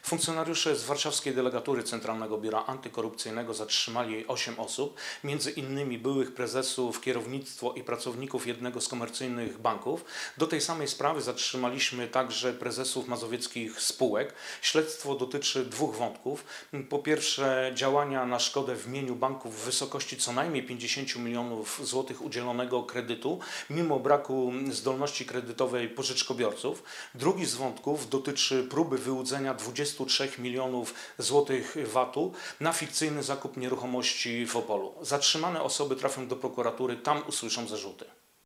Funkcjonariusze z warszawskiej delegatury Centralnego Biura Antykorupcyjnego zatrzymali 8 osób, między innymi byłych prezesów, kierownictwo i pracowników jednego z komercyjnych banków. Do tej samej sprawy zatrzymaliśmy także prezesów mazowieckich spółek. Śledztwo dotyczy dwóch wątków. Po pierwsze, działania na szkodę w imieniu banków w wysokości co najmniej 50 milionów złotych udzielonego kredytu, mimo braku zdolności kredytowej pożyczkobiorców. Drugi z wątków dotyczy próby wyłudzenia 23 milionów złotych VAT-u na fikcyjny zakup nieruchomości w Opolu. Zatrzymane osoby trafią do prokuratury, tam usłyszą zarzuty.